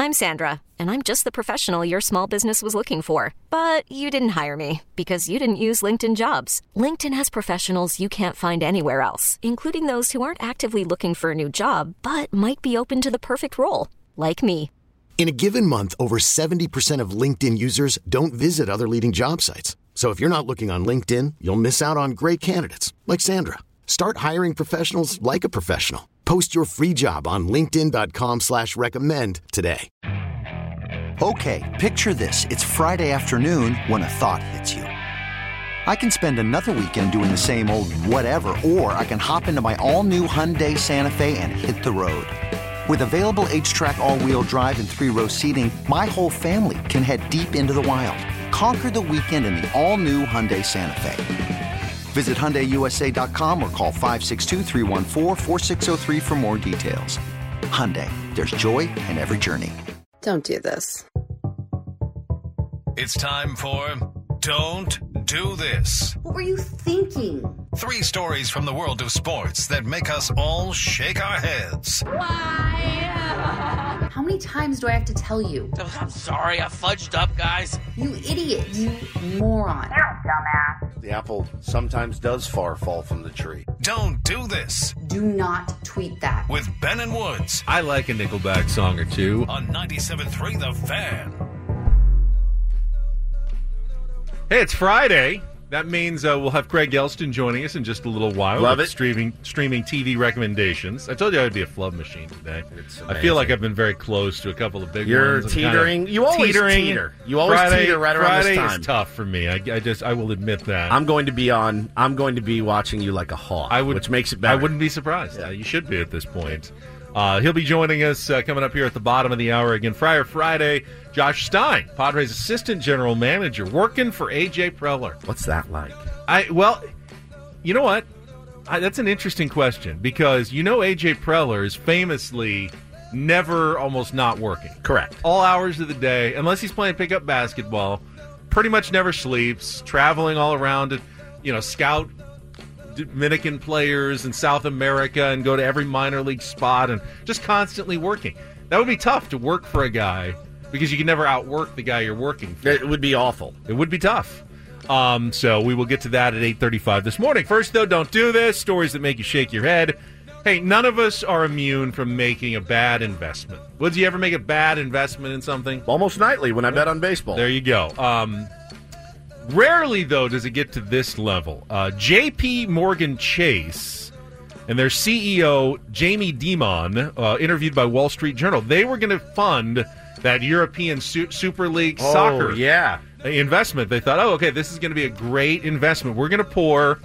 I'm Sandra, and I'm just the professional your small business was looking for. But you didn't hire me because you didn't use LinkedIn Jobs. LinkedIn has professionals you can't find anywhere else, including those who aren't actively looking for a new job, but might be open to the perfect role, like me. In a given month, over 70% of LinkedIn users don't visit other leading job sites. So if you're not looking on LinkedIn, you'll miss out on great candidates like Sandra. Start hiring professionals like a professional. Post your free job on linkedin.com/recommend today. Okay, picture this. It's Friday afternoon when a thought hits you. I can spend another weekend doing the same old whatever, or I can hop into my all-new Hyundai Santa Fe and hit the road. With available H-Track all-wheel drive and 3-row seating, my whole family can head deep into the wild. Conquer the weekend in the all-new Hyundai Santa Fe. Visit HyundaiUSA.com or call 562-314-4603 for more details. Hyundai, there's joy in every journey. Don't do this. It's time for Don't Do This. What were you thinking? 3 stories from the world of sports that make us all shake our heads. Why? How many times do I have to tell you? I'm sorry, I fudged up, guys. You idiot. You moron. You're a dumbass. The apple sometimes does fall from the tree. Don't do this. Do not tweet that. With Ben and Woods. I like a Nickelback song or two. On 97.3 The Fan. Hey, it's Friday. That means we'll have Craig Elston joining us in just a little while. Love it. Streaming TV recommendations. I told you I would be a flub machine today. I feel like I've been very close to a couple of big You're ones. teetering. You always teeter. You always teeter right around this time. Friday is tough for me. I will admit that. I'm going to be watching you like a hawk, which makes it better. I wouldn't be surprised. Yeah. You should be at this point. He'll be joining us coming up here at the bottom of the hour again. Friar Friday. Josh Stein, Padres assistant general manager, working for A.J. Preller. What's that like? Well, you know what? That's an interesting question because A.J. Preller is famously never almost not working. Correct. All hours of the day, unless he's playing pickup basketball, pretty much never sleeps, traveling all around to, scout Dominican players in South America and go to every minor league spot and just constantly working. That would be tough to work for a guy because you can never outwork the guy you're working for. It would be awful. It would be tough. So we will get to that at 8:35 this morning. First, though, don't do this. Stories that make you shake your head. Hey, none of us are immune from making a bad investment. Would you ever make a bad investment in something? Almost nightly when I bet on baseball. There you go. Rarely, though, does it get to this level. J.P. Morgan Chase and their CEO, Jamie Dimon, interviewed by Wall Street Journal. They were going to fund that European Super League soccer investment. They thought, okay, this is going to be a great investment. We're going to pour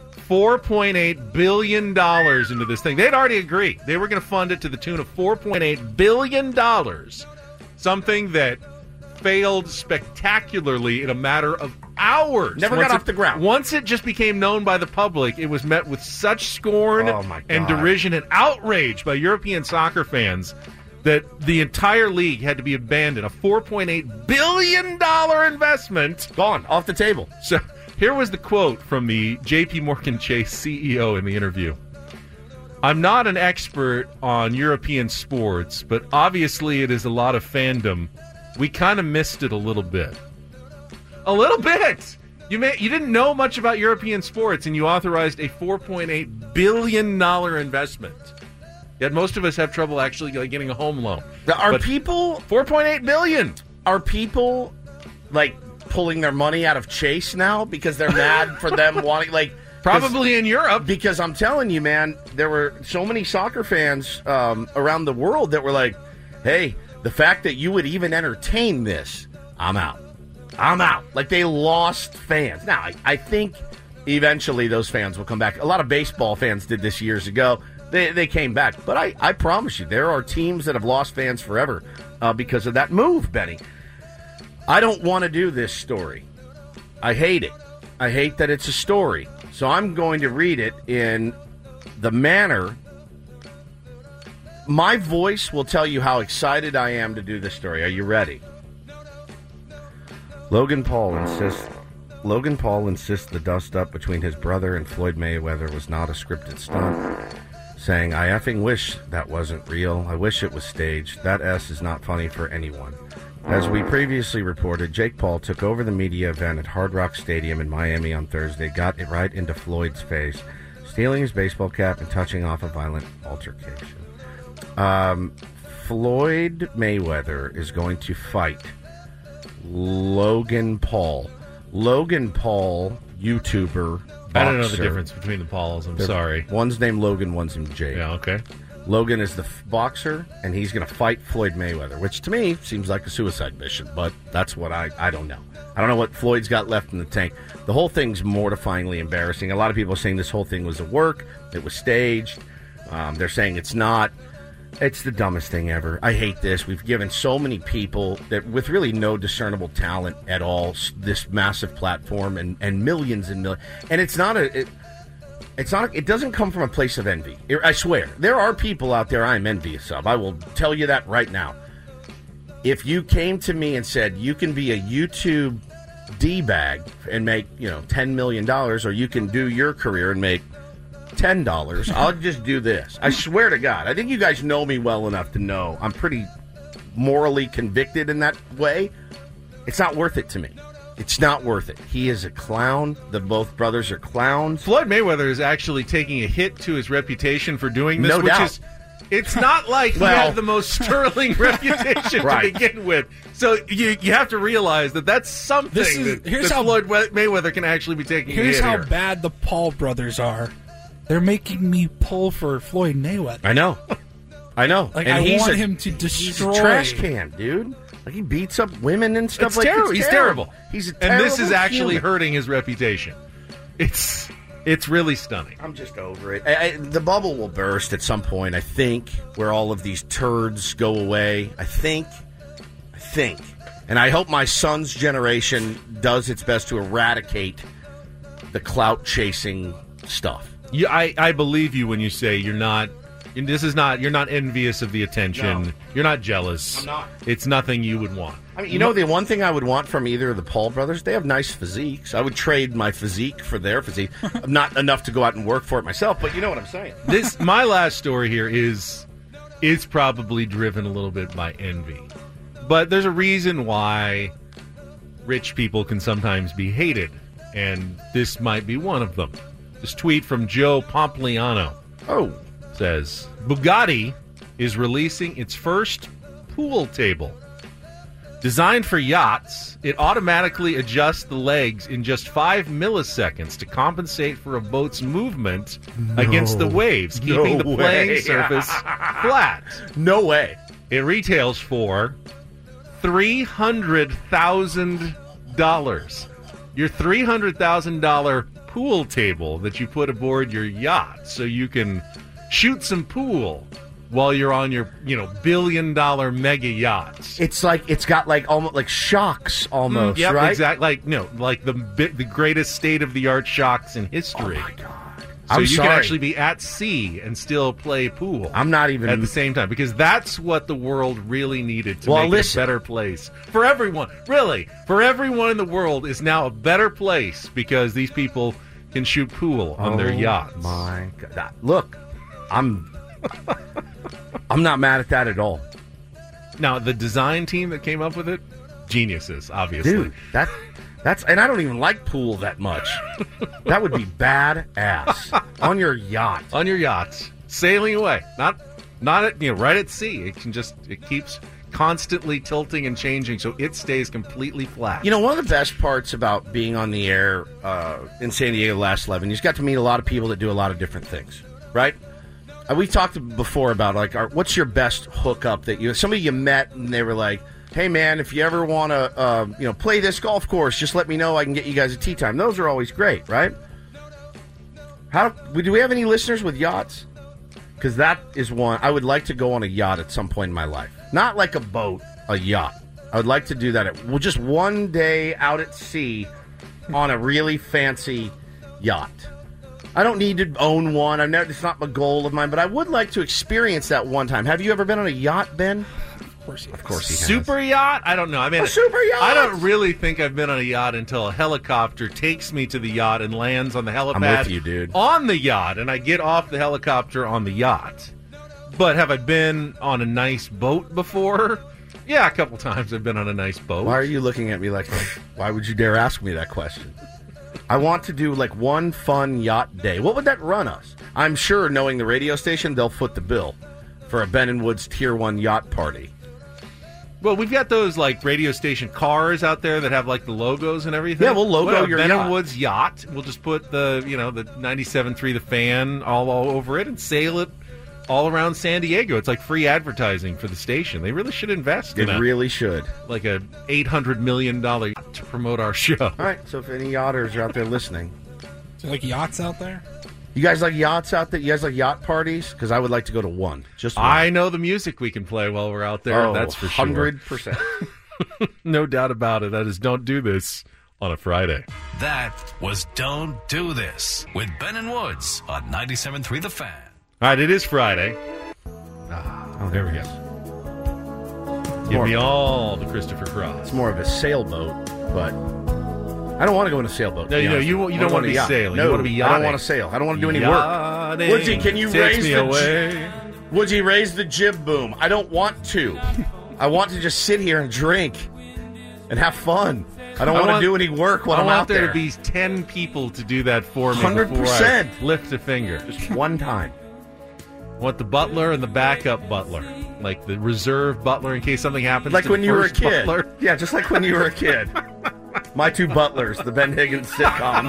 $4.8 billion into this thing. They'd already agreed. They were going to fund it to the tune of $4.8 billion, something that failed spectacularly in a matter of hours. Never got off the ground. Once it just became known by the public, it was met with such scorn and derision and outrage by European soccer fans that the entire league had to be abandoned. A $4.8 billion investment. Gone, off the table. So here was the quote from the J.P. Morgan Chase CEO in the interview. I'm not an expert on European sports, but obviously it is a lot of fandom. We kind of missed it a little bit. A little bit! You didn't know much about European sports, and you authorized a $4.8 billion investment. Yet most of us have trouble actually getting a home loan. Are people $4.8 billion? Are people pulling their money out of Chase now because they're mad for them wanting probably in Europe? Because I'm telling you, man, there were so many soccer fans around the world that were like, "Hey, the fact that you would even entertain this, I'm out. I'm out." Like they lost fans. Now I think eventually those fans will come back. A lot of baseball fans did this years ago. They came back. But I promise you, there are teams that have lost fans forever because of that move, Benny. I don't want to do this story. I hate it. I hate that it's a story. So I'm going to read it in the manner. My voice will tell you how excited I am to do this story. Are you ready? Logan Paul insists the dust-up between his brother and Floyd Mayweather was not a scripted stunt. saying, I effing wish that wasn't real. I wish it was staged. That S is not funny for anyone. As we previously reported, Jake Paul took over the media event at Hard Rock Stadium in Miami on Thursday, got it right into Floyd's face, stealing his baseball cap and touching off a violent altercation. Floyd Mayweather is going to fight Logan Paul. Logan Paul, YouTuber, boxer. I don't know the difference between the Pauls. I'm sorry. One's named Logan, one's named Jake. Yeah, okay. Logan is the boxer, and he's going to fight Floyd Mayweather, which to me seems like a suicide mission, but that's what I don't know. I don't know what Floyd's got left in the tank. The whole thing's mortifyingly embarrassing. A lot of people are saying this whole thing was a work. It was staged. They're saying it's not. It's the dumbest thing ever. I hate this. We've given so many people that with really no discernible talent at all this massive platform and millions and millions. And it's not a... It doesn't come from a place of envy. I swear. There are people out there I'm envious of. I will tell you that right now. If you came to me and said, you can be a YouTube D-bag and make, $10 million, or you can do your career and make $10, I'll just do this. I swear to God. I think you guys know me well enough to know I'm pretty morally convicted in that way. It's not worth it to me. It's not worth it. He is a clown. The both brothers are clowns. Floyd Mayweather is actually taking a hit to his reputation for doing this, No which doubt. is it's not like he had the most sterling reputation Right. to begin with. So you have to realize that's something that Floyd Mayweather can actually be taking a hit. Here's how here. bad the Paul brothers are. They're making me pull for Floyd Mayweather. I know. Like, and I want him to destroy. He's a trash can, dude. Like, he beats up women and stuff. It's terrible. He's terrible. He's a terrible and this is actually human. hurting his reputation. It's really stunning. I'm just over it. The bubble will burst at some point, I think, where all of these turds go away. I think. And I hope my son's generation does its best to eradicate the clout-chasing stuff. I believe you when you say you're not envious of the attention. No. You're not jealous. I'm not. It's nothing you would want. I mean, the one thing I would want from either of the Paul brothers, they have nice physiques. I would trade my physique for their physique. Not enough to go out and work for it myself, but you know what I'm saying. My last story here is probably driven a little bit by envy. But there's a reason why rich people can sometimes be hated, and this might be one of them. This tweet from Joe Pompliano says, Bugatti is releasing its first pool table. Designed for yachts, it automatically adjusts the legs in just 5 milliseconds to compensate for a boat's movement against the waves, keeping the playing surface flat. No way. It retails for $300,000. Your $300,000 pool table that you put aboard your yacht so you can shoot some pool while you're on your, billion-dollar mega yachts. It's like it's got almost like shocks almost, yep, right? Exactly. Like the greatest state-of-the-art shocks in history. Oh my God. So I'm you sorry. can actually be at sea and still play pool. I'm not even at the same time, because that's what the world really needed to make it a better place for everyone. Really, for everyone in the world is now a better place because these people can shoot pool on their yachts. My God. Look, I'm not mad at that at all. Now, the design team that came up with it, geniuses, obviously. Dude, that's and I don't even like pool that much. That would be badass on your yacht. On your yacht, sailing away, not at right at sea. It keeps constantly tilting and changing, so it stays completely flat. One of the best parts about being on the air in San Diego last 11, you just got to meet a lot of people that do a lot of different things, right? We've talked before about what's your best hookup that somebody you met and they were like, hey man, if you ever want to play this golf course, just let me know. I can get you guys a tee time. Those are always great, right? Do we have any listeners with yachts? Because that is one I would like to go on a yacht at some point in my life. Not like a boat, a yacht. I would like to do that just one day out at sea on a really fancy yacht. I don't need to own one. It's not a goal of mine, but I would like to experience that one time. Have you ever been on a yacht, Ben? Of course he has. Super yacht? I don't know. I mean, A super yacht? I don't really think I've been on a yacht until a helicopter takes me to the yacht and lands on the helipad. I'm with you, dude. On the yacht, and I get off the helicopter on the yacht. But have I been on a nice boat before? Yeah, a couple times I've been on a nice boat. Why are you looking at me like, why would you dare ask me that question? I want to do like one fun yacht day. What would that run us? I'm sure, knowing the radio station, they'll foot the bill for a Ben and Woods Tier 1 yacht party. Well, we've got those like radio station cars out there that have like the logos and everything. Yeah, we'll logo your Ben yacht. and Woods yacht. We'll just put the the 97.3 The Fan all over it and sail it all around San Diego. It's like free advertising for the station. They really should invest in They really should. like a $800 million yacht to promote our show. All right, so if any yachters are out there listening. Is there like yachts out there? You guys like yachts out there? You guys like yacht parties? Because I would like to go to one. Just one. I know the music we can play while we're out there. That's for sure. 100%. No doubt about it. That is Don't Do This on a Friday. That was Don't Do This with Ben and Woods on 97.3 The Fan. All right, it is Friday. Oh, There we go. Give me all the Christopher Cross. It's more of a sailboat, but I don't want to go in a sailboat. No, you don't want to be sailing. You want to be yachting. I don't want to sail. I don't want to do any Yachting work. Woodsy, can you takes raise me the away. Woodsy, raise the jib boom? I don't want to. I want to just sit here and drink and have fun. I don't want to do any work while I'm out there. I want there to be 10 people to do that for me 100%. before I lift a finger. Just one time. I want the butler and the backup butler. Like the reserve butler in case something happens Like to when the you were a first kid. butler. Yeah, just like when you were a kid. My two butlers, the Ben Higgins sitcom.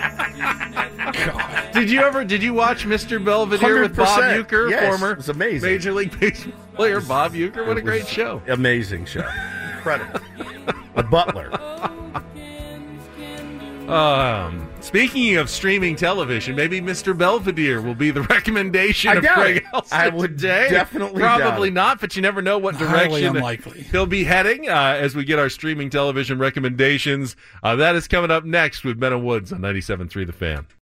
Did you watch Mr. Belvedere with Bob 100%. Uecker, Yes, former it's amazing. Major League Baseball player Bob Uecker? What a great show. Amazing show. Incredible. A butler. Speaking of streaming television, maybe Mr. Belvedere will be the recommendation of doubt Craig it. Elston I would today. definitely doubt Probably it. not, but you never know what Highly direction unlikely. he'll be heading as we get our streaming television recommendations. That is coming up next with Ben and Woods on 97.3 The Fan.